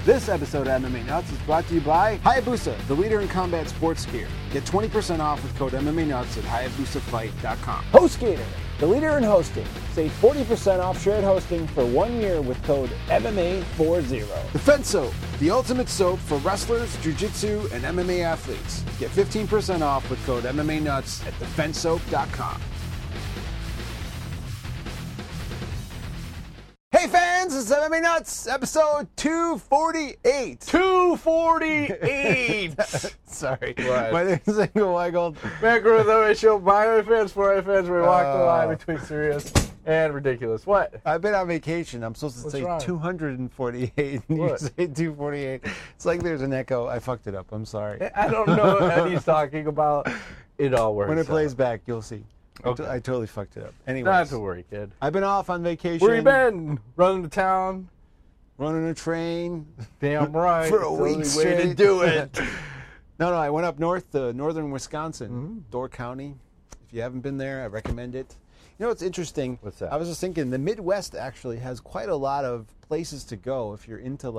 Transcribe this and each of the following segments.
This episode of MMA Nuts is brought to you by Hayabusa, the leader in combat sports gear. Get 20% off with code MMA Nuts at HayabusaFight.com. HostGator, the leader in hosting. Save 40% off shared hosting for 1 year with code MMA40. Defense Soap, the ultimate soap for wrestlers, jiu-jitsu, and MMA athletes. Get 15% off with code MMA Nuts at DefenseSoap.com. Hey fans, this is MMA Nuts, episode 248. 248! Sorry. What? My name is Engel Weigold. Macro with MMA show by fans, for fans, we walk the line between serious and ridiculous. What? I've been on vacation. I'm supposed to What's say wrong? 248, and What? you say 248. It's like there's an echo. I fucked it up. I'm sorry. I don't know what he's talking about. It all works. When it plays out. back, you'll see. Okay. I totally fucked it up. Anyways, Not to worry, kid. I've been off on vacation. Where you been? Running to town? Running a train. Damn right. For a It's the week only straight. way to do it. No, I went up north to northern Wisconsin, Mm-hmm. Door County. If you haven't been there, I recommend it. You know what's interesting? What's that? I was just thinking the Midwest actually has quite a lot of places to go if you're into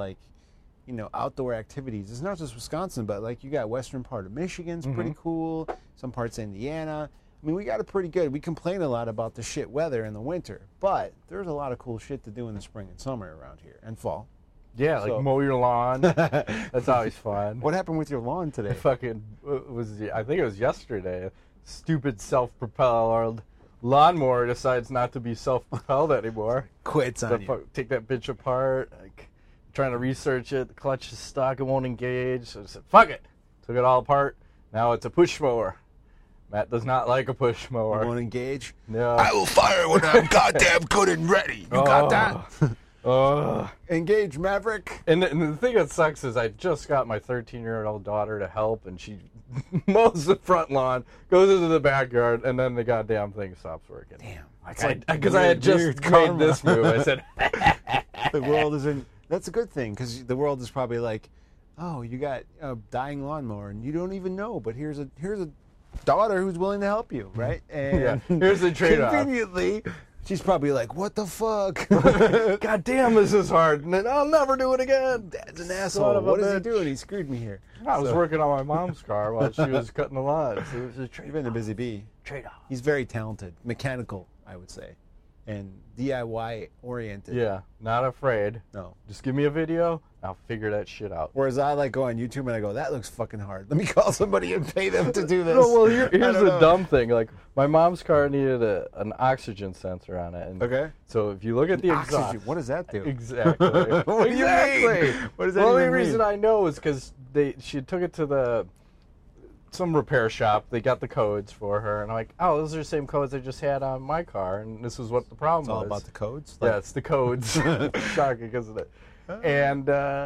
outdoor activities. It's not just Wisconsin, but like you got western part of Michigan's pretty cool. Some parts of Indiana. I mean, we got it pretty good. We complain a lot about the shit weather in the winter, but there's a lot of cool shit to do in the spring and summer around here and fall. Yeah, like So- mow your lawn. That's always fun. What happened with your lawn today? Fucking I think it was yesterday. Stupid self-propelled lawnmower decides not to be self-propelled anymore. Quits on you. Take that bitch apart. Like, trying to research it. The clutch is stuck. It won't engage. So I said, fuck it. Took it all apart. Now it's a push mower. Matt does not like a push mower. You won't engage? No. I will fire when I'm goddamn good and ready. You got that? Oh. Engage, Maverick. And the thing that sucks is I just got my 13-year-old daughter to help, and she mows the front lawn, goes into the backyard, and then the goddamn thing stops working. Damn. It's like, because I had just Weird made karma. this move. I said, The world isn't. That's a good thing because the world is probably like, oh, you got a dying lawnmower and you don't even know, but here's a daughter who's willing to help you, right? And yeah, here's the trade-off. conveniently, she's probably like, what the fuck? God damn, this is hard. And then I'll never do it again. Dad's an Son asshole. of a What is he bitch. doing? He screwed me here. I was So- working on my mom's car while she was cutting the lawn. So it was a You've been a trade-off. busy bee. Trade-off. He's very talented, mechanical, I would say, and DIY oriented. Yeah, not afraid. No. Just give me a video. I'll figure that shit out. Whereas I like go on YouTube and I go, that looks fucking hard. Let me call somebody and pay them to do this. No, well, I here's don't the know. dumb thing. Like, my mom's car needed an oxygen sensor on it. And Okay. So if you look at the exhaust. Oxygen. What does that do? Exactly. What do you exactly. mean? What does that The only even reason mean? I know is because she took it to some repair shop. They got the codes for her, and I'm like, oh, those are the same codes I just had on my car, and this is what the problem It's all was. about the codes? Yeah, it's the codes. Shocking, isn't it? And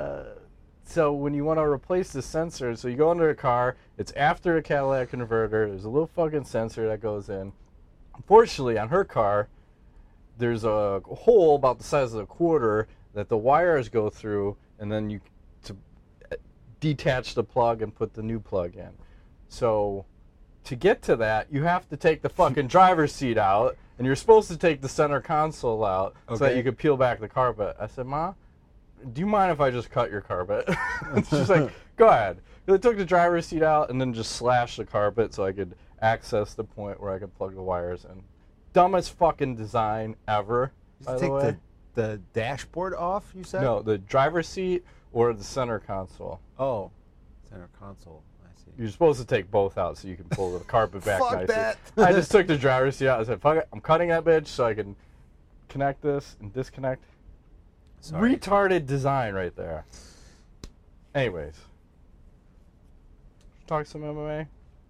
so when you want to replace the sensor, so you go into a car, it's after a catalytic converter, there's a little fucking sensor that goes in. Unfortunately, on her car, there's a hole about the size of a quarter that the wires go through, and then you to detach the plug and put the new plug in. So to get to that, you have to take the fucking driver's seat out, and you're supposed to take the center console out so that Okay. you could peel back the carpet. I said, Ma, do you mind if I just cut your carpet? She's like, go ahead. So I took the driver's seat out and then just slashed the carpet so I could access the point where I could plug the wires in. Dumbest fucking design ever, by the Take way. the dashboard off, you said? No, the driver's seat or the center console. Oh. Center console. I see. You're supposed to take both out so you can pull the carpet back Fuck nicely. that. I just took the driver's seat out. I said, fuck it, I'm cutting that bitch so I can connect this and disconnect. Sorry. Retarded design right there. Anyways. Talk some MMA.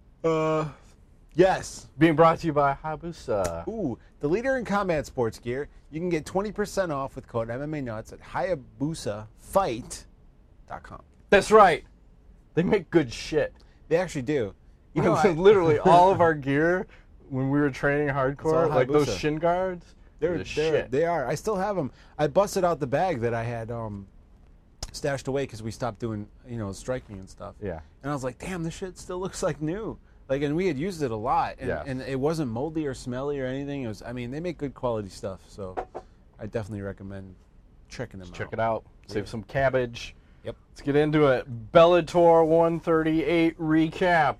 Yes. Being brought to you by Hayabusa. Ooh, the leader in combat sports gear. You can get 20% off with code MMA Nuts at HayabusaFight.com. That's right. They make good shit. They actually do. You know, Literally all of our gear when we were training all hardcore, like those Hayabusa. shin guards, They're shit. They are. I still have them. I busted out the bag that I had stashed away because we stopped doing, striking and stuff. Yeah. And I was like, damn, this shit still looks like new. And we had used it a lot, and, Yeah. and it wasn't moldy or smelly or anything. It was. They make good quality stuff. So, I definitely recommend checking them out. Check it out. Save some cabbage. Yep. Let's get into it. Bellator 138 recap.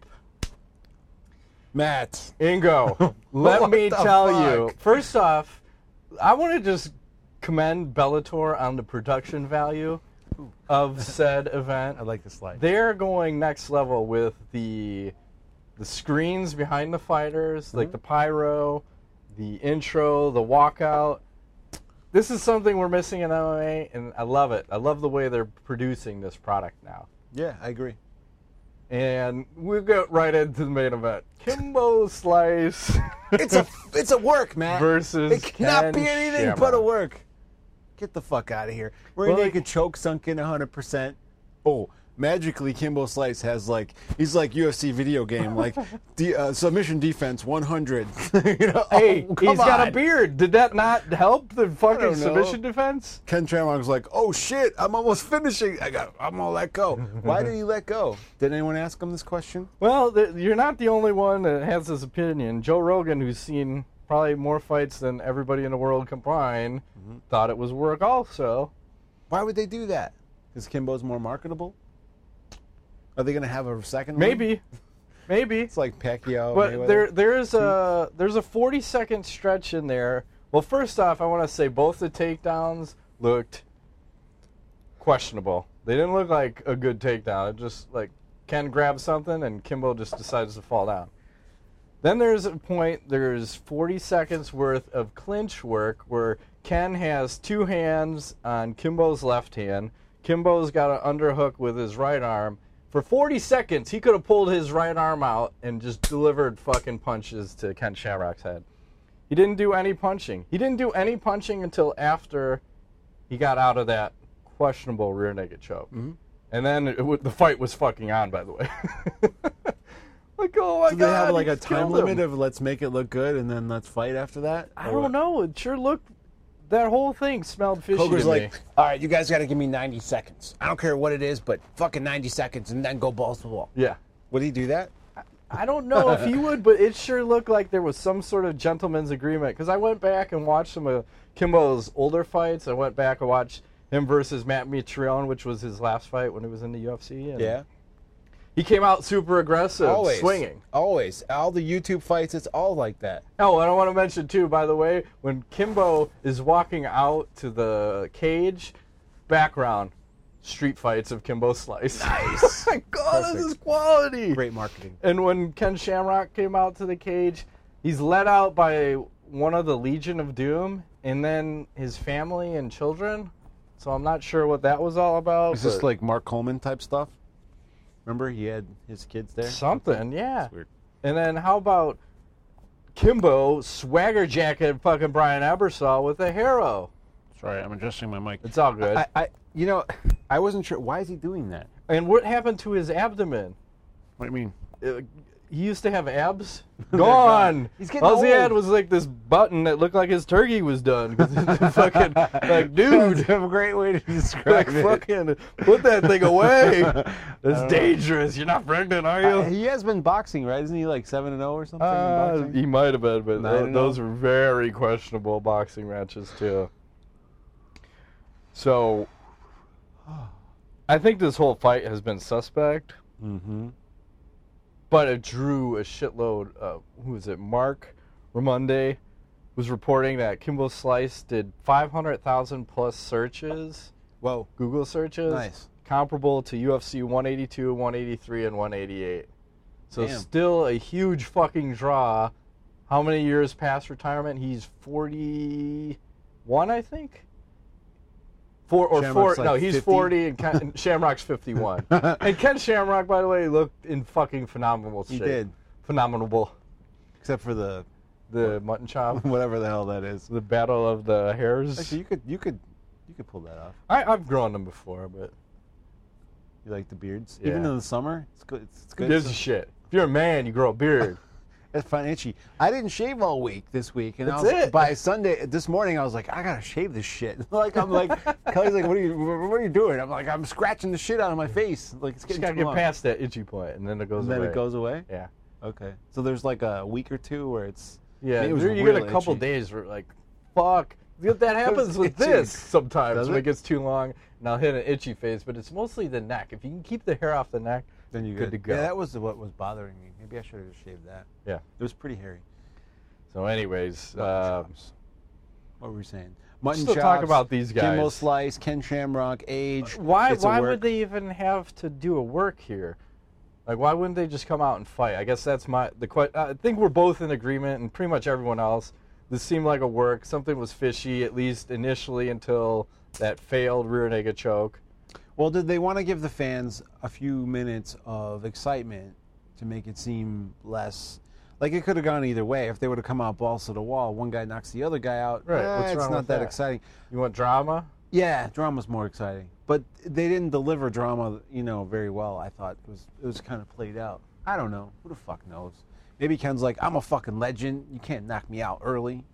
Matt. Ingo, let me tell you. fuck? First off, I want to just commend Bellator on the production value of said event. I like the slide. They're going next level with the screens behind the fighters, like the pyro, the intro, the walkout. This is something we're missing in MMA, and I love it. I love the way they're producing this product now. Yeah, I agree. And we'll get right into the main event. Kimbo Slice It's a work, Matt. versus It cannot Ken be anything Shamrock. but a work. Get the fuck out of here. We're Well, gonna make a choke sunk in 100%. Oh, magically Kimbo Slice has he's like UFC video game, like submission defense 100. You know? Hey, oh, come he's got a on. beard. Did that not help the fucking don't know. submission defense? Ken Shamrock's like, oh shit, I'm almost finishing. I'm gonna let go. Why did he let go? Did anyone ask him this question? Well, you're not the only one that has this opinion. Joe Rogan, who's seen probably more fights than everybody in the world combined, thought it was work also. Why would they do that? Because Kimbo's more marketable? Are they gonna have a second one? Maybe. It's like Pacquiao. But Mayweather. there's a 40-second stretch in there. Well, first off, I want to say both the takedowns looked questionable. They didn't look like a good takedown. It just like Ken grabs something and Kimbo just decides to fall down. Then there's a point, there's 40 seconds worth of clinch work where Ken has two hands on Kimbo's left hand. Kimbo's got an underhook with his right arm. For 40 seconds, he could have pulled his right arm out and just delivered fucking punches to Ken Shamrock's head. He didn't do any punching. He didn't do any punching until after he got out of that questionable rear naked choke. Mm-hmm. And then the fight was fucking on, by the way. Like, oh my God. Do they have like he a time killed limit him. of let's make it look good and then let's fight after that? I don't know. It sure looked, that whole thing smelled fishy Hogan's to me. like, all right, you guys got to give me 90 seconds. I don't care what it is, but fucking 90 seconds and then go balls to the wall. Yeah. Would he do that? I don't know if he would, but it sure looked like there was some sort of gentleman's agreement. Because I went back and watched some of Kimbo's older fights. I went back and watched him versus Matt Mitrione, which was his last fight when he was in the UFC. And Yeah. he came out super aggressive, Always. swinging. Always. All the YouTube fights, it's all like that. Oh, and I want to mention, too, by the way, when Kimbo is walking out to the cage, background, street fights of Kimbo Slice. Nice. God, this is quality. Great marketing. And when Ken Shamrock came out to the cage, he's led out by one of the Legion of Doom, and then his family and children. So I'm not sure what that was all about. Is this like Mark Coleman type stuff? Remember, he had his kids there? something? Yeah. That's weird. And then how about Kimbo swagger jacket fucking Brian Ebersol with a harrow? Sorry, I'm adjusting my mic. It's all good. I wasn't sure. Why is he doing that? And what happened to his abdomen? What do you mean? He used to have abs. They're Gone. gone. He's getting All he had old. was like this button that looked like his turkey was done. 'Cause it's fucking like, dude, That's a great way to like describe it. fucking put that thing away. It's dangerous. You're not pregnant, are you? He has been boxing, right? Isn't he like 7-0 or something in boxing? He might have been, but 9-0. those were very questionable boxing matches too. So, I think this whole fight has been suspect. Mm-hmm. But it drew a shitload. Who was it? Mark Ramonde was reporting that Kimbo Slice did 500,000 plus searches, Whoa. Google searches, Nice. comparable to UFC 182, 183, and 188. So Damn. still a huge fucking draw. How many years past retirement? He's 41, I think. Shamrock's like No, he's 50. 40 and Shamrock's 51. And Ken Shamrock, by the way, looked in fucking phenomenal shape. He did. Phenomenal. Except for the Mutton chop. whatever the hell that is. The battle of the hairs. Actually, you could pull that off. I've grown them before, but You like the beards? Yeah. Even in the summer, it's good. It's who good. gives a shit? If you're a man, you grow a beard. It's fine, itchy. I didn't shave all week this week, and That's I was, it. by Sunday this morning I was like, I gotta shave this shit. I'm like, Kelly's like, what are you doing? I'm like, I'm scratching the shit out of my face. Like it's Just getting gotta too get long. past that itchy point, and then it goes And then away. it goes away. Yeah. Okay. So there's like a week or two where it's Yeah, it was you real get a couple itchy. days where like, fuck That happens with itchy. this sometimes Does when it? it gets too long, and I'll hit an itchy phase. But it's mostly the neck. If you can keep the hair off the neck, Then you're good to go. Yeah, that was what was bothering me. Maybe I should have just shaved that. Yeah. It was pretty hairy. So, anyways, Mutton chops. What were we saying? Mutton still chops. talk about these guys. Kimbo Slice, Ken Shamrock, Age. why Gets a work. would they even have to do a work here? Like, why wouldn't they just come out and fight? I guess that's I think we're both in agreement, and pretty much everyone else. This seemed like a work. Something was fishy, at least initially, until that failed rear naked choke. Well, did they want to give the fans a few minutes of excitement to make it seem less... Like, it could have gone either way. If they would have come out balls to the wall, one guy knocks the other guy out. Right, what's it's wrong not with that that? exciting. You want drama? Yeah, drama's more exciting. But they didn't deliver drama, very well. I thought it was kind of played out. I don't know. Who the fuck knows? Maybe Ken's like, I'm a fucking legend. You can't knock me out early.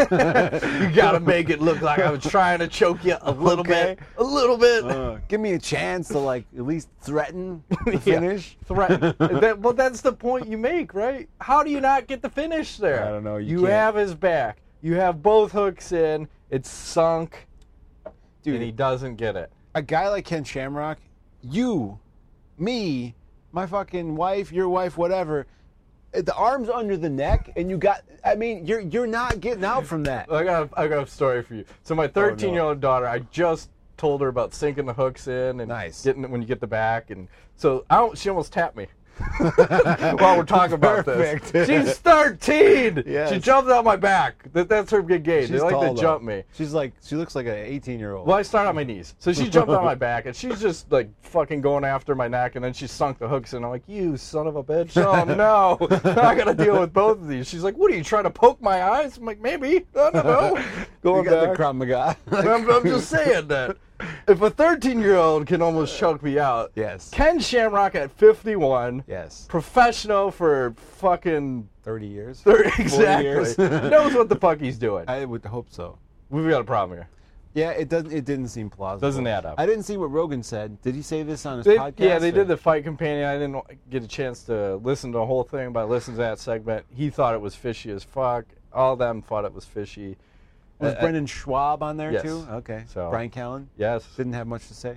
You gotta make it look like I was trying to choke you a little Okay. bit. A little bit. Give me a chance to, like, at least threaten the finish. Threat. Well, that's the point you make, right? How do you not get the finish there? I don't know, you You can't. have his back. You have both hooks in. It's sunk. Dude, And he doesn't get it. a guy like Ken Shamrock, you, me, my fucking wife, your wife, whatever, the arms under the neck, and you're not getting out from that. I got a story for you. So my 13-year-old daughter, I just told her about sinking the hooks in and Nice. getting it when you get the back, and so she almost tapped me while we're talking about Perfect. this. She's 13. Yes. She jumped out my back. That's her big game. They She's like tall, to though. jump me. She looks like an 18-year-old. Well, I started on my knees. So she jumped on my back, and she's just, like, fucking going after my neck, and then she sunk the hooks in. I'm like, you son of a bitch. Oh, no. I got to deal with both of these. She's like, what, are you trying to poke my eyes? I'm like, maybe. I don't know. You Going got the back. Krav Maga. I'm just saying that. If a 13-year-old can almost choke me out, Yes. Ken Shamrock at 51, Yes. professional for fucking 30 years. 30, 40 exactly, years. knows what the fuck he's doing. I would hope so. We've got a problem here. Yeah, it didn't seem plausible. Doesn't add up. I didn't see what Rogan said. Did he say this on his They, podcast? yeah, they or- did the fight companion. I didn't get a chance to listen to the whole thing, but I listened to that segment. He thought it was fishy as fuck. All of them thought it was fishy. Was Brendan Schwab on there yes. too? Okay. So- Brian Callen Yes. didn't have much to say.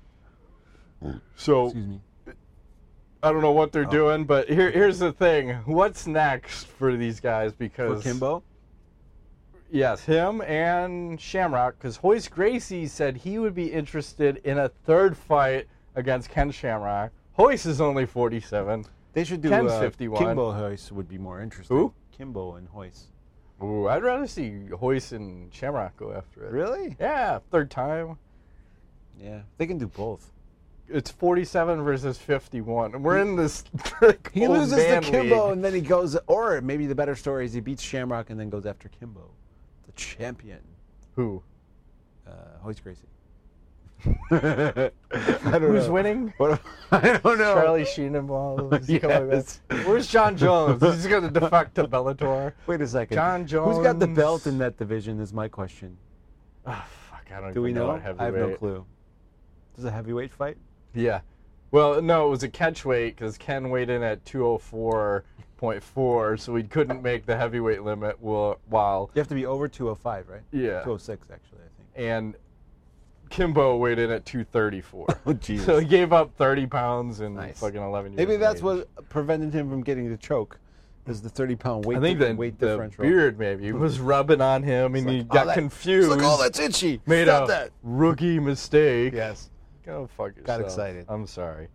So Excuse me. I don't know what they're doing, but here's the thing. What's next for these guys? For Because Kimbo? yes, him and Shamrock, because Hoist Gracie said he would be interested in a third fight against Ken Shamrock. Hoist is only 47. They should do Ken's 51. Kimbo Hoist would be more interesting. Who? Kimbo and Hoist. Ooh, I'd rather see Hoist and Shamrock go after it. Really? Yeah, third time. Yeah. They can do both. It's 47 versus 51. And we're in this like, He old loses to man Kimbo league. and then he goes, or maybe the better story is he beats Shamrock and then goes after Kimbo, the champion, Who? Hoist Gracie. I don't Who's know. winning? What, I don't know. Charlie Sheen involved. Is he coming back? Yes. Where's John Jones? He's going to defect to Bellator. Wait a second. John Who's got the Jones. belt in that division is my question. Oh, fuck, I don't Do we even know. know? What I have no heavyweight. clue. Is it a heavyweight fight? Yeah. Well, no, it was a catchweight because Ken weighed in at 204.4, so he couldn't make the heavyweight limit while... You have to be over 205, right? Yeah. 206, actually, I think. And Kimbo weighed in at 234. Oh, Jesus. So he gave up 30 pounds in Nice. fucking 11 years. Maybe of that's age. what prevented him from getting the choke, is the 30-pound weight, I think weight the differential. beard maybe was rubbing on him, and he like, got oh, confused. Look, oh, that's itchy. made Stop a that. rookie mistake. Yes. Go fuck yourself. Got excited. I'm sorry.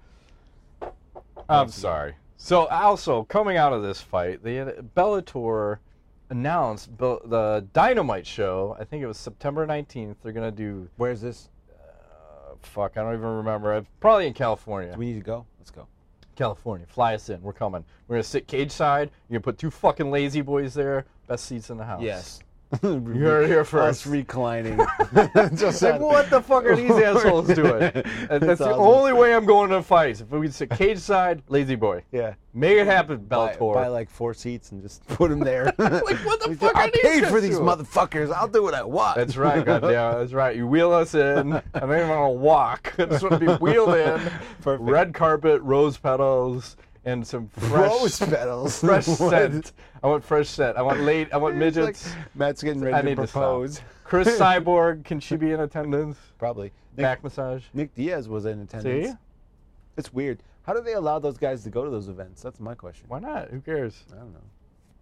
I'm sorry. So also coming out of this fight, Bellator announced the Dynamite show. I think it was September 19th. They're gonna do. Where's this? Fuck, I don't even remember. Probably in California. Do we need to go? Let's go. California. Fly us in. We're coming. We're going to sit cage side. You're going to put two fucking lazy boys there. Best seats in the house. Yes. You heard it here first. Us reclining. Just Like, what the fuck are these assholes doing? And that's the awesome. only way I'm going to fights. If we sit cage side, lazy boy. Yeah. Make it happen, Buy Bellator. like 4 seats and just put them there. Like, what the fuck are I these paid for guys these doing? motherfuckers. I'll do what I want. That's right, goddamn. That's right. You wheel us in, and then I'm going to walk. I just want to be wheeled in. Perfect. Red carpet, rose petals, and some fresh... Rose petals. Fresh What? scent. I want fresh scent. I want It's midgets. like Matt's getting I ready need to to stop. propose. Chris Cyborg, can she be in attendance? Probably. Back massage. Nick Diaz was in attendance. See? It's weird. How do they allow those guys to go to those events? That's my question. Why not? Who cares? I don't know.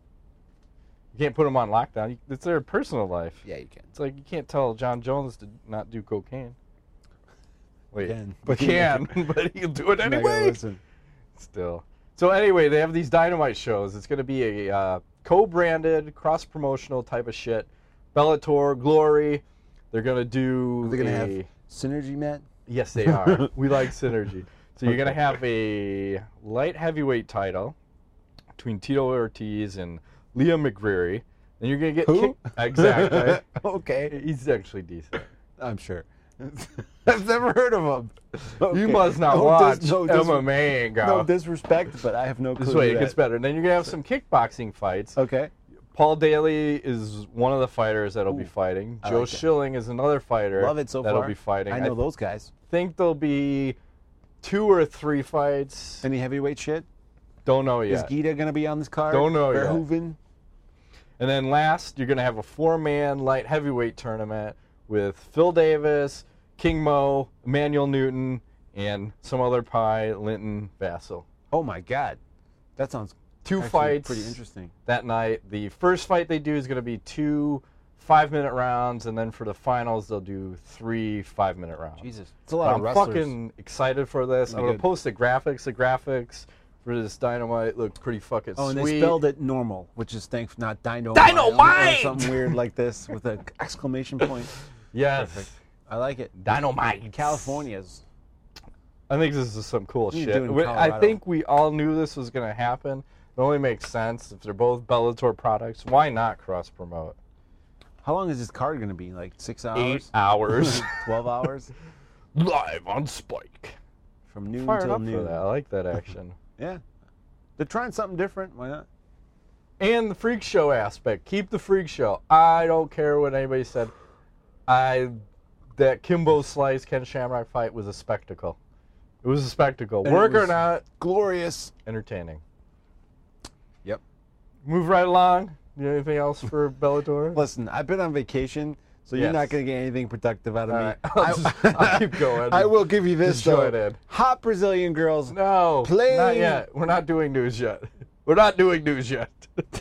You can't put them on lockdown. It's their personal life. Yeah, you can. It's like you can't tell John Jones to not do cocaine. Wait, Can. but can, but he'll do it I'm not gonna anyway. listen. Still. So anyway, they have these Dynamite shows. It's going to be a co-branded, cross-promotional type of shit. Bellator, Glory. They're going to do. Are they gonna have Synergy, Matt? Yes, they are. We like Synergy. So you're going to have a light heavyweight title between Tito Ortiz and Liam McGreary. Then you're going to get Who? Exactly. Okay. He's actually decent. I'm sure. I've never heard of him. Okay. You must not No watch MMA and go. No disrespect, but I have no clue. This way who it gets that- better. And then you're going to have some kickboxing fights. Okay. Paul Daly is one of the fighters that'll be fighting. I Joe like that. Schilling is another fighter Love it so that'll far. be fighting. I know those guys. think there'll be 2 or 3 fights. Any heavyweight shit? Don't know Is yet. Gita gonna be on this card? Don't know yet. Verhoeven? And then last, you're going to have a 4-man light heavyweight tournament with Phil Davis, King Mo, Emmanuel Newton, and some other pie, Linton Vassell. Oh my God, that sounds 2 actually fights pretty interesting. that night. The first fight they do is going to be 2 5-minute rounds, and then for the finals they'll do 3 5-minute rounds. Jesus, it's a lot of I'm wrestlers. fucking excited for this. I'm Pretty gonna good. post the graphics. The graphics for this Dynamite look pretty fucking Oh, and sweet. they spelled it normal, which is not Dynamite. Dynamite! Or something weird like this with an exclamation point. Yes, Perfect. I like it. Dynamite. California's. I think this is some cool You shit. do it in I Colorado. think we all knew this was gonna happen. It only makes sense if they're both Bellator products. Why not cross promote? How long is this card gonna be? Like 6 8 hours? hours 12 hours? live on Spike. From noon Fired till up for noon. that. I like that action. Yeah. They're trying something different. Why not? And the freak show aspect. Keep the freak show. I don't care what anybody said. That Kimbo Slice Ken Shamrock fight was a spectacle. It was a spectacle. And it Work or was not, glorious. entertaining. Yep. Move right along. You have anything else for Bellator? Listen, I've been on vacation, so you're Yes. not going to get anything productive out of All me. right. I'll keep going. I will give you this, Just though. join in. Hot Brazilian girls. No, Playing- not yet. We're not doing news yet. We're not doing news yet.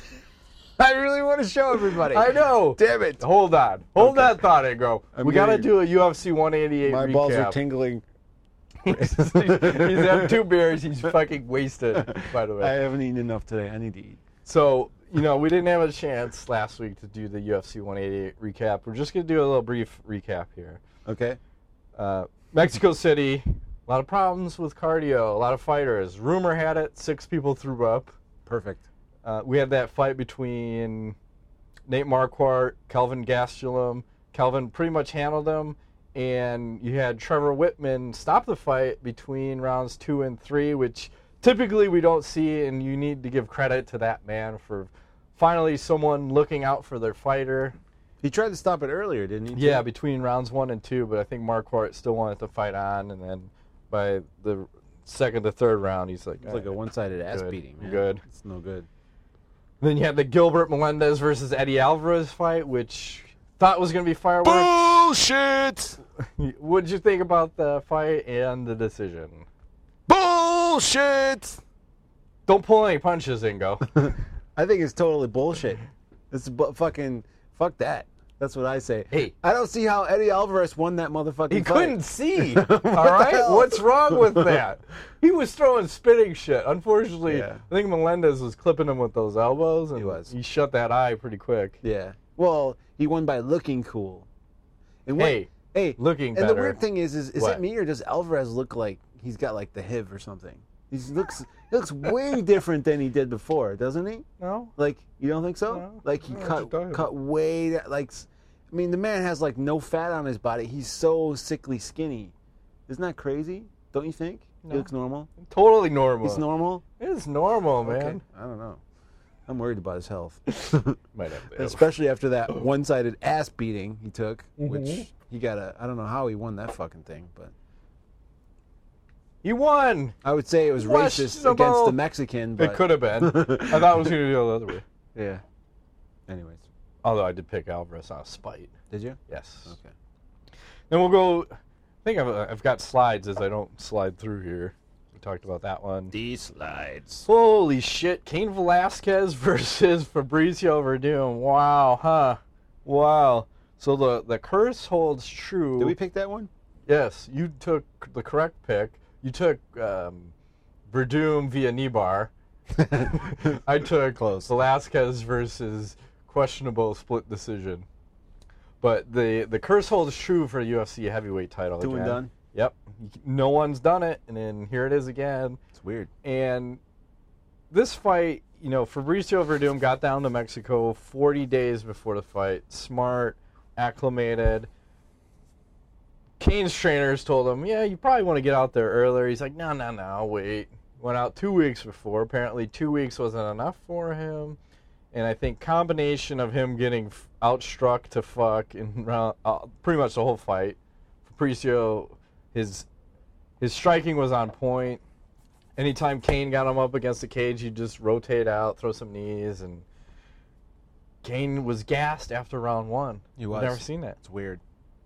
I really want to show everybody. I know. Damn it. Hold on. Hold that thought, Ingo. I'm We got to getting- do a UFC 188 My recap. balls are tingling. He's had 2 beers. He's fucking wasted, by the way. I haven't eaten enough today. I need to eat. So, we didn't have a chance last week to do the UFC 188 recap. We're just going to do a little brief recap here. Okay? Mexico City, a lot of problems with cardio, a lot of fighters. Rumor had it 6 people threw up. Perfect. We had that fight between Nate Marquardt, Kelvin Gastelum. Kelvin pretty much handled him. And you had Trevor Whitman stop the fight between rounds 2 and 3, which typically we don't see, and you need to give credit to that man for finally someone looking out for their fighter. He tried to stop it earlier, didn't he? Yeah, between rounds 1 and 2, but I think Marquardt still wanted to fight on, and then by the second to third round, he's like, It's like a one-sided ass Good. beating. Man. Good. It's no good. Then you had the Gilbert Melendez versus Eddie Alvarez fight, which thought was going to be fireworks. Bullshit! What did you think about the fight and the decision? Bullshit! Don't pull any punches, Ingo. I think it's totally bullshit. It's fucking fuck that. That's what I say. Hey. I don't see how Eddie Alvarez won that motherfucking He fight. couldn't see. All right? hell? What's wrong with that? He was throwing spinning shit. Unfortunately, Yeah. I think Melendez was clipping him with those elbows, and He was. he shut that eye pretty quick. Yeah. Well, he won by looking cool. And Hey, looking And better. the weird thing is What? it me or does Alvarez look like he's got like the HIV or something? He looks way different than he did before, doesn't he? No? Like, you don't think so? No. Like he I don't know what you're talking cut way like. I mean, the man has like no fat on his body. He's so sickly skinny. Isn't that crazy? Don't you think? No. He looks normal. Totally normal. He's normal. It's normal, man. Okay. I don't know. I'm worried about his health, Might have to. especially after that one-sided ass beating he took, Mm-hmm. which he got a. I don't know how he won that fucking thing, but He won. I would say it was racist Questionable. against the Mexican. But It could have been. I thought it was going to go the other way. Yeah. Anyways, Although I did pick Alvarez out of spite. Did you? Yes. Okay. Then we'll go. I think I've got slides as I don't slide through here. We talked about that one. These slides. Holy shit. Cain Velasquez versus Fabricio Verdum. Wow, huh? Wow. So the curse holds true. Did we pick that one? Yes, you took the correct pick. You took Verdum via Nibar. I took Velasquez versus questionable split decision. But the curse holds true for UFC heavyweight title. Two and done? Yep. No one's done it, and then here it is again. It's weird. And this fight, Fabricio Verdum got down to Mexico 40 days before the fight. Smart, acclimated. Cain's trainers told him, yeah, you probably want to get out there earlier. He's like, no, wait. Went out 2 weeks before. Apparently 2 weeks wasn't enough for him. And I think combination of him getting outstruck to fuck in pretty much the whole fight. Fabricio, his striking was on point. Anytime Cain got him up against the cage, he'd just rotate out, throw some knees, and Cain was gassed after round one. He was. I've never seen that. It's weird.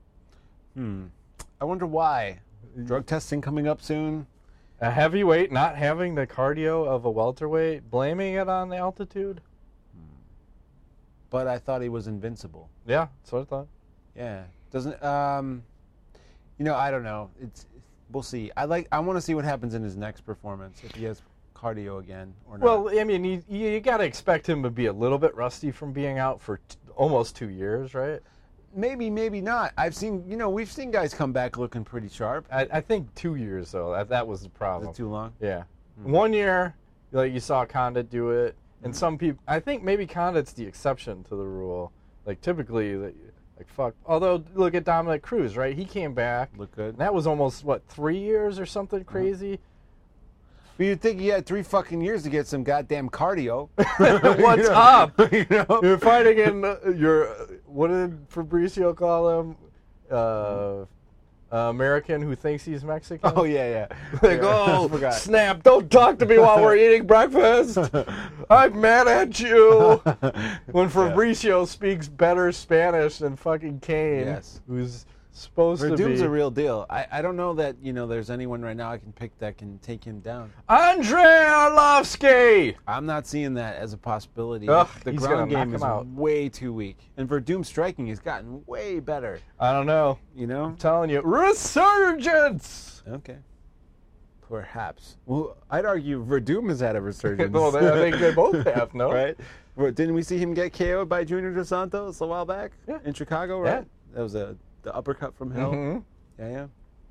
I wonder why. Drug testing coming up soon. A heavyweight not having the cardio of a welterweight, blaming it on the altitude. But I thought he was invincible. Yeah, that's what I thought. Yeah. Doesn't I don't know. We'll see. I want to see what happens in his next performance if he has cardio again or not. Well, I mean, you got to expect him to be a little bit rusty from being out for almost 2 years, right? Maybe not. We've seen guys come back looking pretty sharp. I think 2 years though. That was the problem. Is it too long? Yeah. 1 year, like you saw Condit do it. And some people, I think maybe Condit's the exception to the rule. Like typically, fuck. Although look at Dominic Cruz, right? He came back. Look good. And that was almost 3 years or something crazy. But you'd think he had 3 fucking years to get some goddamn cardio. What's up? You're fighting in what did Fabricio call him? American who thinks he's Mexican. Oh, yeah. Snap, don't talk to me while we're eating breakfast. I'm mad at you. When Fabricio speaks better Spanish than fucking Cain, who's supposed to be. Verdum's a real deal. I don't know that, there's anyone right now I can pick that can take him down. Andrei Arlovsky! I'm not seeing that as a possibility. Ugh, the he's ground gonna game is knock him out. way too weak. And Verdum's striking has gotten way better. I don't know. I'm telling you. Resurgence! Okay. Perhaps. Well, I'd argue Verdum has had a resurgence. Well, I think they both have, no? Right? Didn't we see him get KO'd by Junior Dos Santos a while back? Yeah. In Chicago, right? Yeah. That was the uppercut from hell. Mm-hmm. Yeah.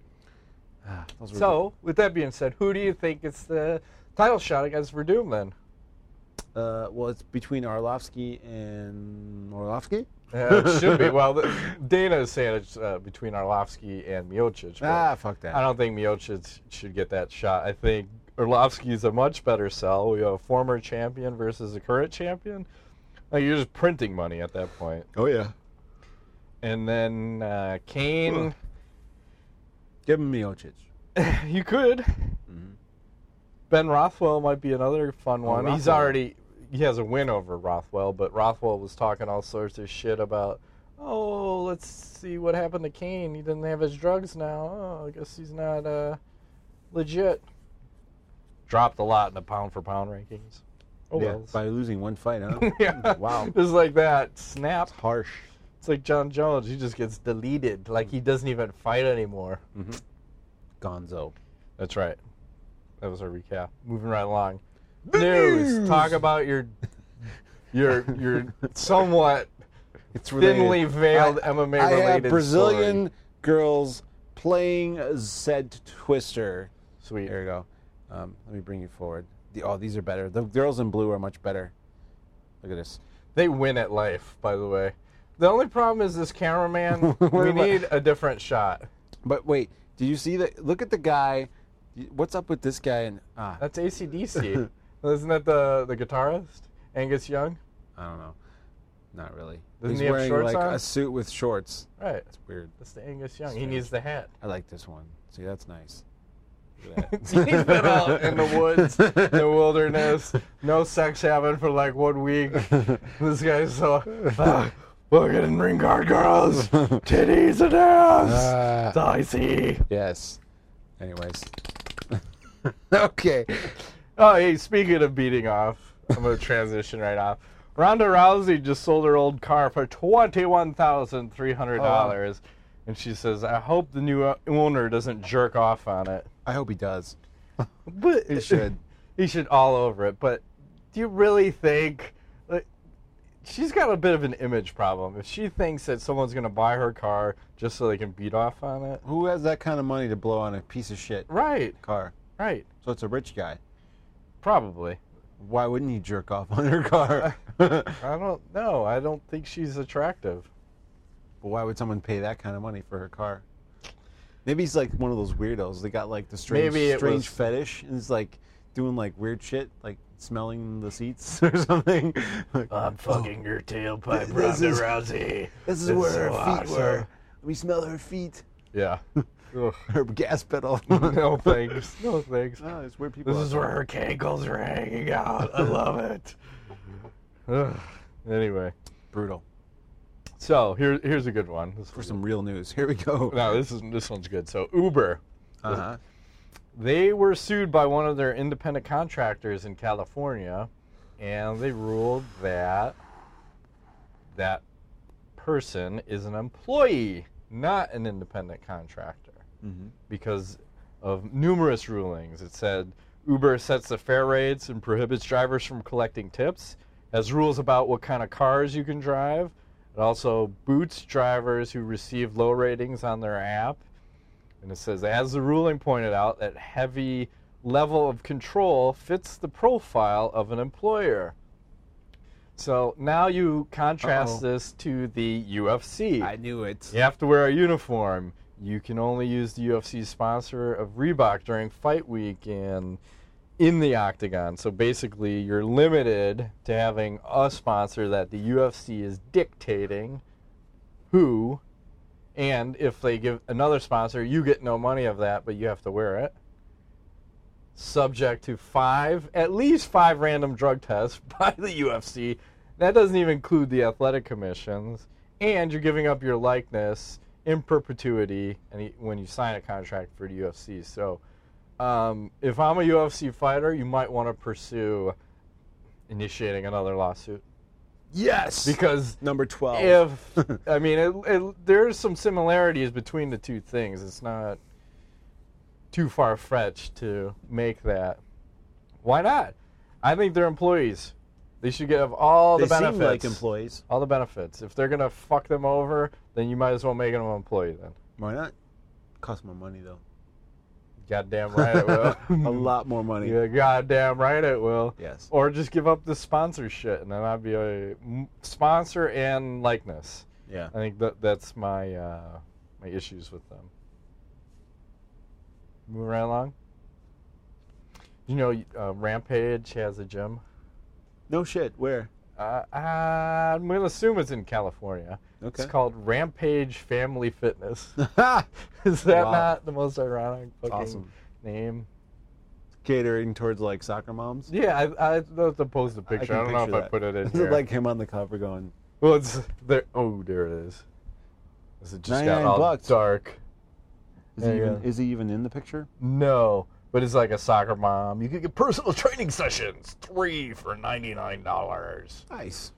So, with that being said, who do you think is the title shot against Verdum then? Well, it's between Arlovsky and Arlovsky. It should be. Well, Dana is saying it's between Arlovsky and Miocic. Fuck that. I don't think Miocic should get that shot. I think Arlovsky is a much better sell. We have a former champion versus a current champion. Like, you're just printing money at that point. Oh, yeah. And then Cain. Give him Miocic. You could. Mm-hmm. Ben Rothwell might be another fun one. He has a win over Rothwell, but Rothwell was talking all sorts of shit about, let's see what happened to Cain. He doesn't have his drugs now. Oh, I guess he's not legit. Dropped a lot in the pound-for-pound rankings. Well. By losing one fight, huh? Yeah. Wow. Just like that. Snap. It's harsh. It's like John Jones. He just gets deleted. Like he doesn't even fight anymore. Mm-hmm. Gonzo. That's right. That was our recap. Moving right along. News. Talk about your somewhat thinly veiled MMA-related I have Brazilian story. girls playing said Twister. Sweet. There you go. Let me bring you forward. These are better. The girls in blue are much better. Look at this. They win at life, by the way. The only problem is this cameraman. We need a different shot. But wait, did you see that? Look at the guy. What's up with this guy? That's AC/DC. Isn't that the guitarist, Angus Young? I don't know. Not really. Doesn't He's he have wearing shorts like on? a suit with shorts. Right. That's weird. That's the Angus Young. Strange. He needs the hat. I like this one. See, that's nice. He's been out in the woods, the wilderness, no sex happened for like 1 week. This guy's so, look at ring guard girls, titties and ass. That's all I see. Yes. Anyways. Okay. Oh, hey, speaking of beating off, I'm going to transition right off. Ronda Rousey just sold her old car for $21,300. And she says, I hope the new owner doesn't jerk off on it. I hope he does. But He should. He should all over it. But do you really think... she's got a bit of an image problem. If she thinks that someone's going to buy her car just so they can beat off on it. Who has that kind of money to blow on a piece of shit Right. car? Right. So it's a rich guy. Probably. Why wouldn't he jerk off on her car? I don't know. I don't think she's attractive. But why would someone pay that kind of money for her car? Maybe he's like one of those weirdos. They got like the strange fetish, and he's like doing like weird shit, like smelling the seats or something. Like, I'm fucking your tailpipe, Ronda Rousey. This is where her feet were. Let me smell her feet. Yeah. Her gas pedal. No thanks. No thanks. No, it's where people. This is where her cankles are hanging out. I love it. Anyway. Brutal. So here's a good one. For some real news. Here we go. No, this one's good. So Uber. Uh-huh. They were sued by one of their independent contractors in California, and they ruled that that person is an employee, not an independent contractor, because of numerous rulings. It said Uber sets the fare rates and prohibits drivers from collecting tips, has rules about what kind of cars you can drive. It also boots drivers who receive low ratings on their app. And it says, as the ruling pointed out, that heavy level of control fits the profile of an employer. So now you contrast this to the UFC. I knew it. You have to wear a uniform. You can only use the UFC sponsor of Reebok during fight week and in the octagon. So basically, you're limited to having a sponsor that the UFC is dictating who. And if they give another sponsor, you get no money of that, but you have to wear it. Subject to at least five random drug tests by the UFC. That doesn't even include the athletic commissions. And you're giving up your likeness in perpetuity when you sign a contract for the UFC. So if I'm a UFC fighter, you might want to pursue initiating another lawsuit. Yes. Because number 12. There's some similarities between the two things. It's not too far-fetched to make that. Why not? I think they're employees. They should have all the benefits. They seem like employees. All the benefits. If they're going to fuck them over, then you might as well make them an employee then. Why not? Costs more money, though. Goddamn right it will. A lot more money. Yeah, goddamn right it will. Yes. Or just give up the sponsor shit, and then I'd be a sponsor and likeness. Yeah. I think that's my my issues with them. Moving right along. You know, Rampage has a gym. No shit. Where? I'm going to assume it's in California. Okay. It's called Rampage Family Fitness. Is that not the most ironic fucking name? Catering towards like soccer moms? Yeah, I have to post a picture. I don't know if I put it in here. Like him on the cover going. Well, it's there. Oh, there it is. Is it just got all $99. dark? Is he even in the picture? No, but it's like a soccer mom. You could get personal training sessions, 3 for $99. Nice.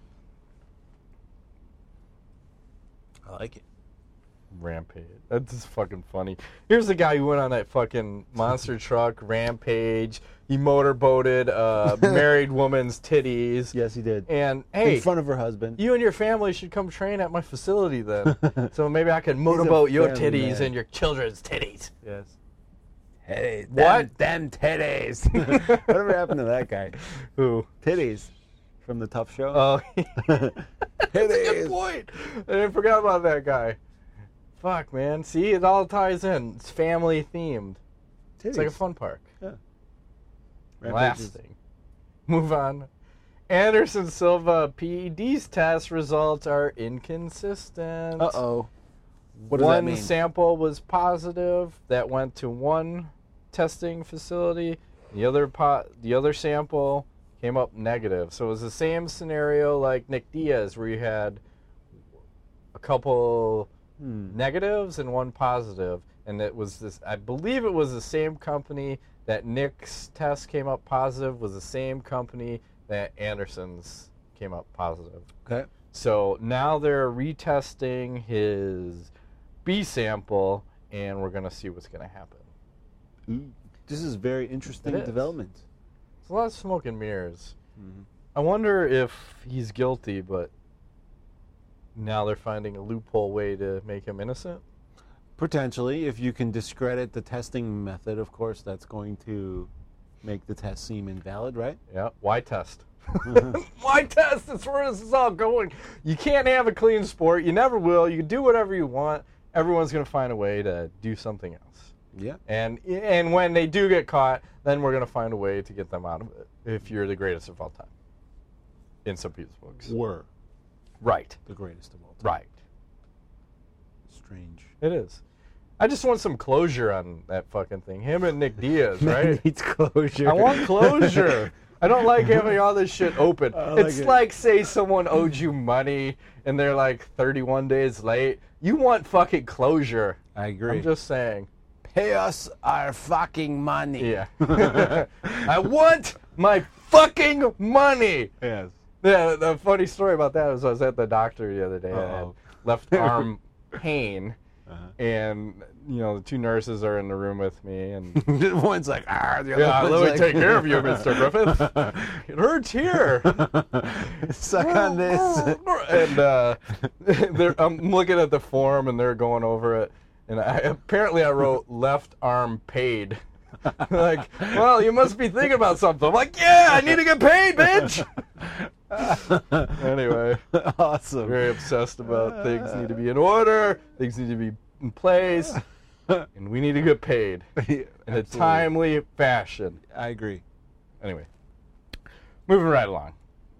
I like it. Rampage. That's just fucking funny. Here's the guy who went on that fucking monster truck, Rampage. He motorboated a married woman's titties. Yes, he did. And, hey, in front of her husband. You and your family should come train at my facility then. So maybe I can motorboat your titties and your children's titties. Yes. Hey, what? Them titties. Whatever happened to that guy? Who? Titties. From the Tough Show? Oh, that's a good point. I forgot about that guy. Fuck, man. See, it all ties in. It's family themed. Titties. It's like a fun park. Yeah. Last thing. Move on. Anderson Silva PED's test results are inconsistent. Uh-oh. What does that mean? One sample was positive. That went to one testing facility. The other sample came up negative. So it was the same scenario like Nick Diaz, where you had a couple negatives and one positive. And it was this, I believe it was the same company that Nick's test came up positive, was the same company that Anderson's came up positive. Okay. So now they're retesting his B sample, and we're going to see what's going to happen. Ooh, this is very interesting development. It's a lot of smoke and mirrors. Mm-hmm. I wonder if he's guilty, but now they're finding a loophole way to make him innocent. Potentially, if you can discredit the testing method, of course, that's going to make the test seem invalid, right? Yeah. Why test? Why test? That's where this is all going. You can't have a clean sport. You never will. You can do whatever you want. Everyone's going to find a way to do something else. Yeah. And when they do get caught, then we're going to find a way to get them out of it. If you're the greatest of all time, in some people's books. Were. Right. The greatest of all time. Right. Strange. It is. I just want some closure on that fucking thing. Him and Nick Diaz, right? Needs closure. I want closure. I don't like having all this shit open. It's like, say someone owed you money and they're like 31 days late. You want fucking closure. I agree. I'm just saying. Pay us our fucking money. Yeah. I want my fucking money. Yes. Yeah, the funny story about that was I was at the doctor the other day. I had left arm pain. And, you know, the two nurses are in the room with me. And one's like, the other yeah, one's let me like, take care of you, Mr. Griffith. It hurts here. Suck on this. And I'm looking at the form, and they're going over it. And apparently I wrote left arm paid. Like, well, you must be thinking about something. I'm like, yeah, I need to get paid, bitch. Anyway, awesome. Very obsessed about things need to be in order, things need to be in place, and we need to get paid in a timely fashion. I agree. Anyway, moving right along.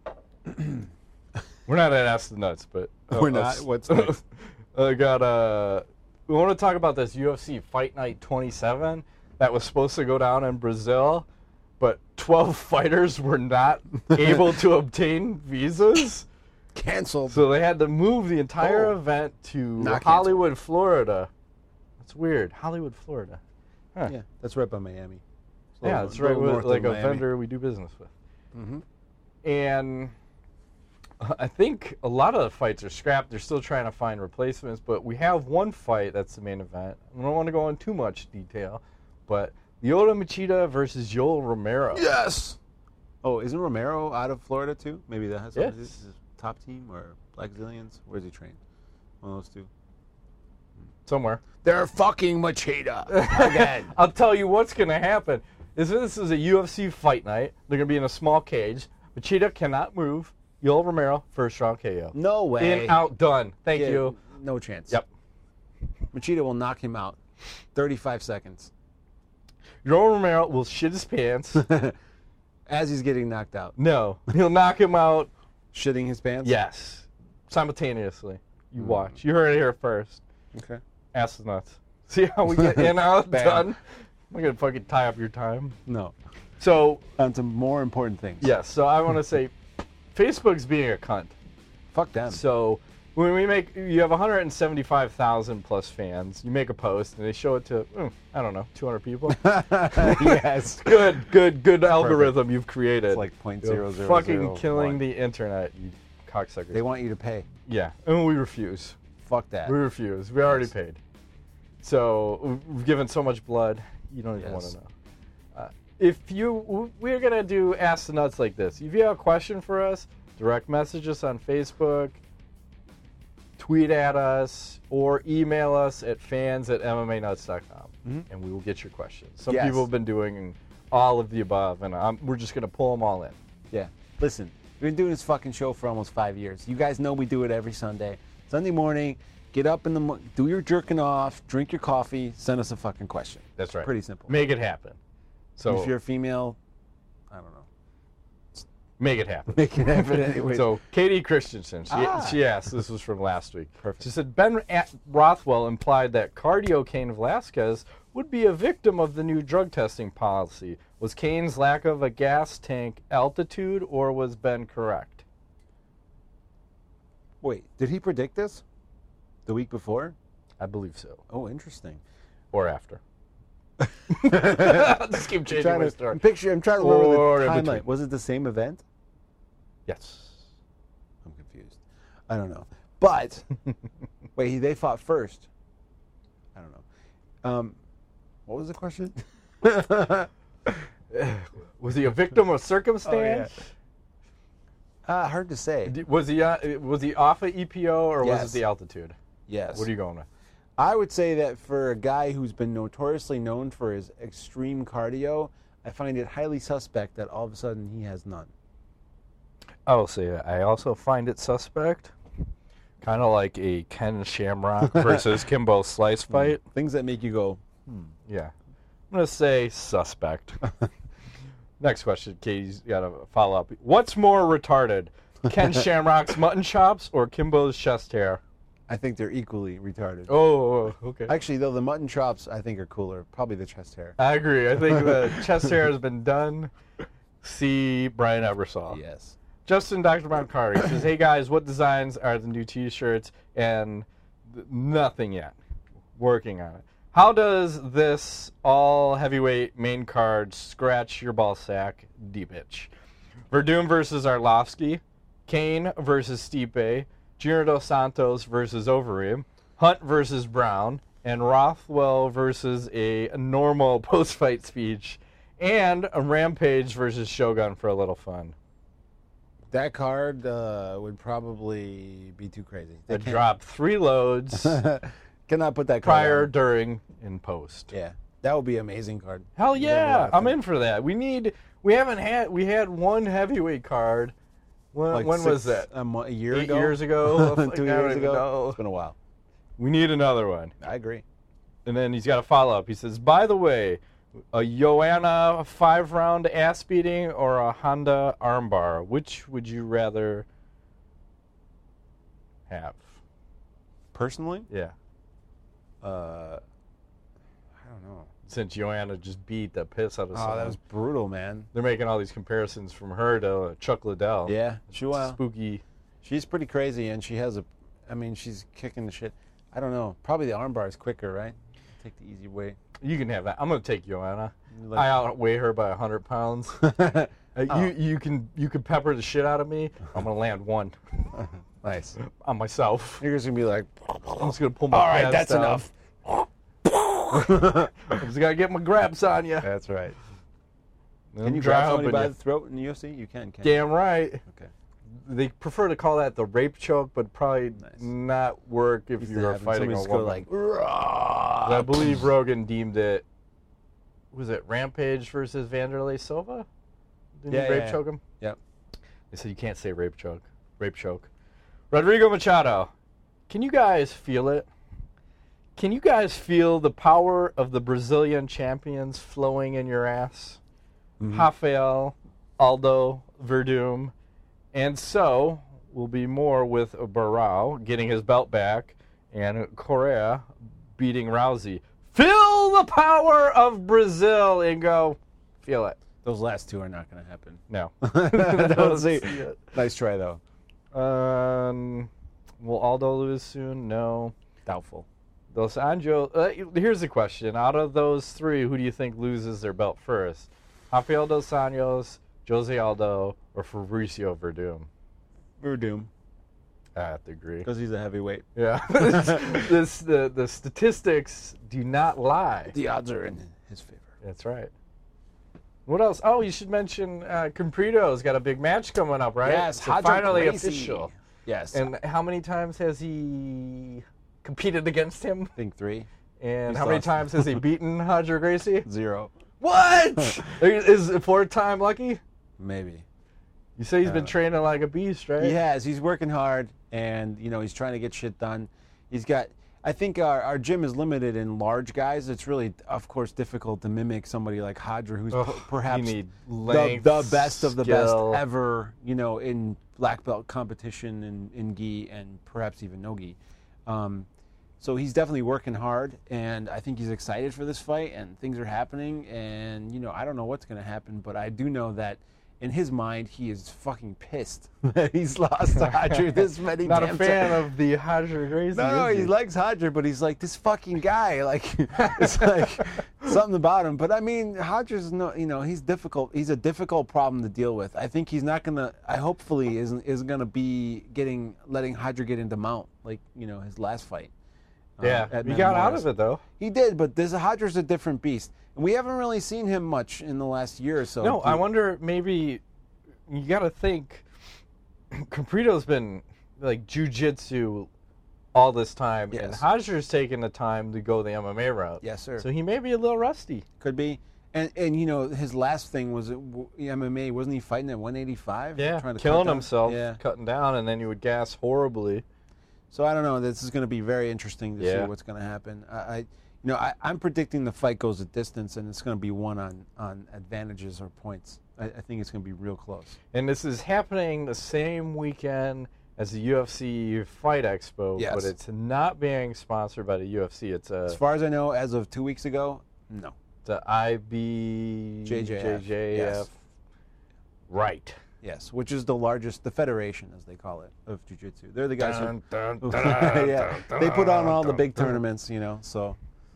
We're not at Ask the Nuts, but we're not. What's next? We want to talk about this UFC Fight Night 27 that was supposed to go down in Brazil, but 12 fighters were not able to obtain visas. Canceled. So they had to move the entire event to Hollywood, Florida. That's weird. Hollywood, Florida. Huh. Yeah, that's right by Miami. Yeah, that's right. With, like a vendor we do business with. Mm-hmm. And I think a lot of the fights are scrapped. They're still trying to find replacements, but we have one fight that's the main event. I don't want to go in too much detail, but Lyoto Machida versus Yoel Romero. Yes. Oh, isn't Romero out of Florida too? Maybe that has something to do with his top team or Black Zillions. Where's he trained? One of those two. Somewhere. They're fucking Machida again. I'll tell you what's going to happen. This is a UFC fight night. They're going to be in a small cage. Machida cannot move. Yoel Romero, first round KO. No way. In, out, done. Thank you. No chance. Yep. Machida will knock him out. 35 seconds. Yoel Romero will shit his pants. As he's getting knocked out. No. He'll knock him out. Shitting his pants? Yes. Simultaneously. You watch. You heard it here first. Okay. Ass is nuts. See how we get in, out, done? I'm going to fucking tie up your time. No. So. On to more important things. Yes. So I want to say Facebook's being a cunt. Fuck them. So when you have 175,000 plus fans, you make a post and they show it to, I don't know, 200 people. Yes. Good algorithm you've created. It's like 0.000. Fucking killing the internet, you cocksuckers. They want you to pay. Yeah, and we refuse. Fuck that. We refuse. We already paid. So we've given so much blood, you don't even want to know. We're going to do Ask the Nuts like this. If you have a question for us, direct message us on Facebook, tweet at us, or email us at fans@mmanuts.com, and we will get your questions. Some people have been doing all of the above, and we're just going to pull them all in. Yeah. Listen, we've been doing this fucking show for almost 5 years. You guys know we do it every Sunday. Sunday morning, get up in the do your jerking off, drink your coffee, send us a fucking question. That's right. Pretty simple. Make it happen. So if you're a female, I don't know. Make it happen. Make it happen anyway. So Katie Christensen, she asked, this was from last week. Perfect. She said, Ben Rothwell implied that Cardio Cain Velasquez would be a victim of the new drug testing policy? Was Kane's lack of a gas tank altitude, or was Ben correct? Wait, did he predict this the week before? I believe so. Oh, interesting. Or after. Just keep changing my story. I'm trying to Or remember the in between. timeline. Was it the same event? Yes. I'm confused. I don't know. But, wait, they fought first. I don't know. What was the question? Was he a victim of circumstance? Hard to say. Was he off of EPO, or was Yes. it the altitude? Yes. What are you going with? I would say that for a guy who's been notoriously known for his extreme cardio, I find it highly suspect that all of a sudden he has none. I will say I also find it suspect. Kind of like a Ken Shamrock versus Kimbo Slice fight. Things that make you go, Yeah. I'm going to say suspect. Next question, Katie's got a follow-up. What's more retarded, Ken Shamrock's mutton chops or Kimbo's chest hair? I think they're equally retarded. Oh, okay. Actually, though, the mutton chops I think are cooler. Probably the chest hair. I agree. I think the chest hair has been done. See Brian Ebersol. Yes. Justin Dr. Montcarty says, hey guys, what designs are the new t-shirts? And nothing yet. Working on it. How does this all heavyweight main card scratch your ball sack deep itch? Verdum versus Arlovsky, Kane versus Stipe, Junior Dos Santos versus Overeem, Hunt versus Brown, and Rothwell versus a normal post-fight speech, and a Rampage versus Shogun for a little fun. That card would probably be too crazy. I dropped 3 loads Cannot put that card prior, on. during, and post. Yeah, that would be an amazing card. Hell You'd have a yeah, lot of I'm fun. in for that. We had one heavyweight card. When was that? A year 8 ago? years ago? 2 I don't years even ago? know. It's been a while. We need another one. I agree. And then he's got a follow-up. He says, by the way, a Joanna 5-round ass beating or a Honda armbar, which would you rather have? Personally, Yeah. I don't know. Since Joanna just beat the piss out of Oh, someone. that was brutal, man. They're making all these comparisons from her to Chuck Liddell. Yeah, Spooky. she's pretty crazy, and she's kicking the shit. I don't know. Probably the armbar is quicker, right? Take the easy way. You can have that. I'm going to take Joanna. Like- I outweigh her by 100 pounds. You can pepper the shit out of me. I'm going to land one Nice. on myself. You're just gonna be like, I'm just going to pull my all right, pants that's down. enough. I'm just got to get my grabs on you. That's right. Can Can you grab somebody by the throat in the UFC? You can. Damn right. Okay. They prefer to call that the rape choke, but probably Nice. not work if Used to you're have fighting a somebody just woman. go like, I believe Rogan deemed it. Was it Rampage versus Vanderlei Silva? Didn't Yeah, he rape yeah, choke him? Yep. They said you can't say rape choke. Rape choke. Rodrigo Machado, can you guys feel it? Can you guys feel the power of the Brazilian champions flowing in your ass? Rafael, Aldo, Verdum, and so will be more with Barao getting his belt back and Correa beating Rousey. Feel the power of Brazil and go, feel it. Those last two are not going to happen. No. Don't see. see it. Nice try, though. Will Aldo lose soon? No. Doubtful. Dos Anjos. Here's the question: out of those 3, who do you think loses their belt first? Rafael Dos Anjos, Jose Aldo, or Fabricio Verdum? Verdum, I have to agree. because he's a heavyweight. Yeah. The statistics do not lie. The odds are in his favor. That's right. What else? Oh, you should mention Comprito's got a big match coming up, right? Yes, It's Hadra finally Gracie. official. Yes. And how many times has he competed against him? I think 3. And He's how many lost. times has he beaten Hadra Gracie? 0. What? Is it 4th time lucky? Maybe. You say he's been know. training like a beast, right? He has. He's working hard, and he's trying to get shit done. He's got. I think our gym is limited in large guys. It's really, of course, difficult to mimic somebody like Hadra, who's perhaps you need the length, best of the best skill. ever. In black belt competition in gi and perhaps even no gi. So he's definitely working hard, and I think he's excited for this fight, and things are happening. And, I don't know what's going to happen, but I do know that in his mind, he is fucking pissed that he's lost to Hodger this many Not times. a fan of the Hodger Gracie. No, he likes Hodger, but he's like, this fucking guy. Like, it's like something about him. But I mean, Hodger's he's difficult. He's a difficult problem to deal with. I think he's not gonna. I hopefully isn't gonna be letting Hodger get into mount like his last fight. Yeah, he got out of it though. He did, but Hodger's a different beast, and we haven't really seen him much in the last year or so. No, I wonder, maybe you got to think Caprito's been like jiu-jitsu all this time, Yes. and Hodger's taken the time to go the MMA route. Yes, sir. So he may be a little rusty. Could be. And his last thing was MMA. Wasn't he fighting at 185? Yeah, trying to killing cut down? himself, Yeah. cutting down, and then he would gas horribly. So I don't know. This is going to be very interesting to see what's going to happen. I'm predicting the fight goes a distance, and it's going to be won on advantages or points. I think it's going to be real close. And this is happening the same weekend as the UFC Fight Expo, Yes. but it's not being sponsored by the UFC. It's As far as I know, as of 2 weeks ago, no. the IBJJF. Yes. Right. Yes, which is the federation, as they call it, of jiu-jitsu. They're the guys Dun, dun, who... dun, yeah, dun, they put on all the dun, big dun. tournaments, so...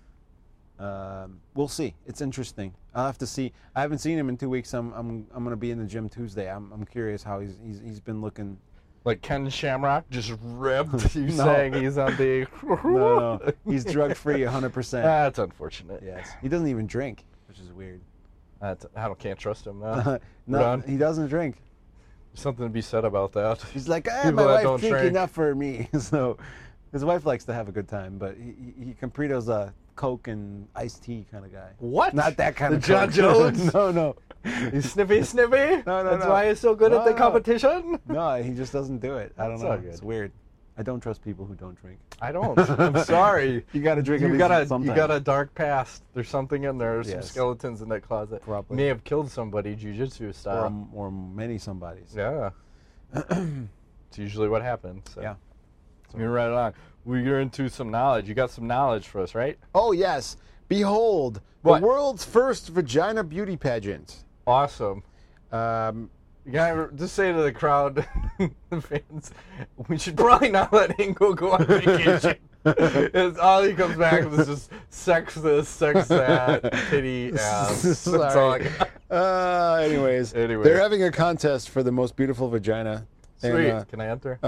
we'll see. It's interesting. I'll have to see. I haven't seen him in 2 weeks. I'm going to be in the gym Tuesday. I'm curious how he's been looking. Like Ken Shamrock just ripped. You No. saying he's on the... No, he's drug-free 100%. That's unfortunate. Yes. He doesn't even drink, which is weird. I can't trust him now. No, Ron? he doesn't drink. There's something to be said about that. He's like, People my that wife don't drink drink. enough for me. So his wife likes to have a good time, but he Caprito's a Coke and iced tea kind of guy. What? Not that kind The of John Coke. Jones? No. He's snippy. No, That's no. why he's so good at the No. competition? No, he just doesn't do it. I don't That's know. all good. It's weird. I don't trust people who don't drink. I don't. I'm sorry. You got to drink at You least got sometime. a dark past. There's something in there. There's some Yes. skeletons in that closet. Probably. May have killed somebody jiu-jitsu style. or many somebodies. Yeah. It's usually what happens. So. Yeah. You're right on. We're into some knowledge. You got some knowledge for us, right? Oh, yes. Behold, What? the world's first vagina beauty pageant. Awesome. Um, You gotta just say to the crowd, the fans, we should probably not let Ingo go on vacation. It's all he comes back with is just sex this, sex that, titty, ass. That's all I got. anyways, Anyway. they're having a contest for the most beautiful vagina. Sweet. And, Can I enter?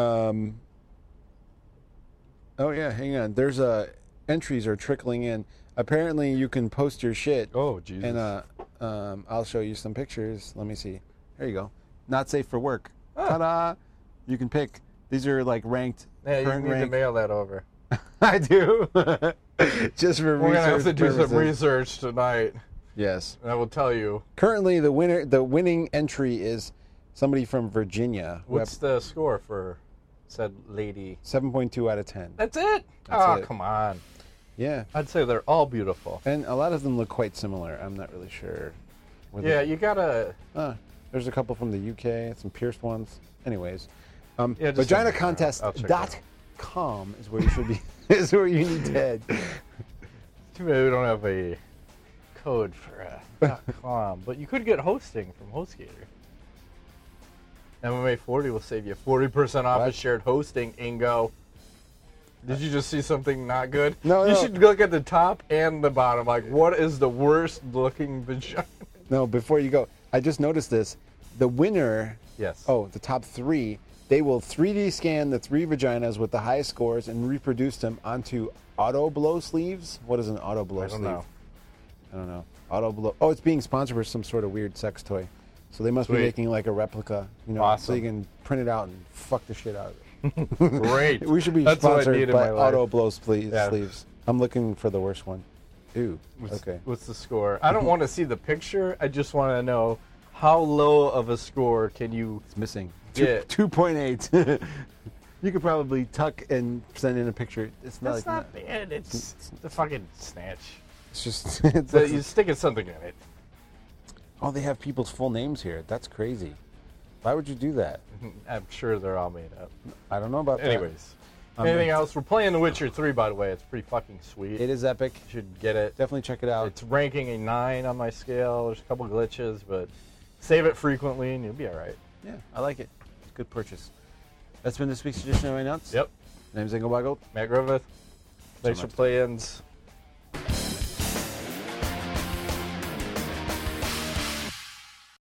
oh, yeah, hang on. There's entries are trickling in. Apparently, you can post your shit. Oh, Jesus. And I'll show you some pictures. Let me see. There you go. Not safe for work. Oh. Ta-da! You can pick. These are like ranked. Yeah, you current need to rank. mail that over. I do. Just for We're research gonna have to do purposes. some research tonight, Yes. and I will tell you. Currently, the winning entry is somebody from Virginia. Who What's the score for said lady? 7.2 out of 10. That's it. That's Oh, it. come on. Yeah. I'd say they're all beautiful. And a lot of them look quite similar. I'm not really sure. whether- Yeah, you gotta. There's a couple from the UK, some pierced ones. Anyways, Yeah, just send me that. I'll check it out. VaginaContest.com is where you should be. Is where you need to head. Too bad we don't have a code for .com, but you could get hosting from HostGator. MMA 40 will save you 40% off What? of shared hosting, Ingo. Did you just see something not good? No, You no. should look at the top and the bottom. Like, what is the worst looking vagina? No, before you go, I just noticed this. The winner, Yes. the top three, they will 3D scan the 3 vaginas with the highest scores and reproduce them onto auto blow sleeves. What is an auto blow I don't sleeve? know. I don't know. Auto blow. Oh, it's being sponsored for some sort of weird sex toy. So they must be Sweet. making like a replica, so Awesome. you can print it out and fuck the shit out of it. Great. We should be That's what I sponsored need in by my life. auto blow Yeah. sleeves. I'm looking for the worst one. Ooh. Okay. What's the score? I don't want to see the picture. I just want to know how low of a score can you. It's missing. Yeah. 2.8. You could probably tuck and send in a picture. It's not That's like not bad. It's the fucking snatch. It's just. So you sticking something in it. Oh, they have people's full names here. That's crazy. Why would you do that? I'm sure they're all made up. I don't know about that. Anyways, Anything else? We're playing The Witcher 3, by the way. It's pretty fucking sweet. It is epic. You should get it. Definitely check it out. It's ranking a 9 on my scale. There's a couple glitches, but save it frequently and you'll be all right. Yeah, I like it. It's a good purchase. That's been this week's edition of My Nuts. Yep. My name's Engel Weigel. Matt Griffith. Thanks for next playing.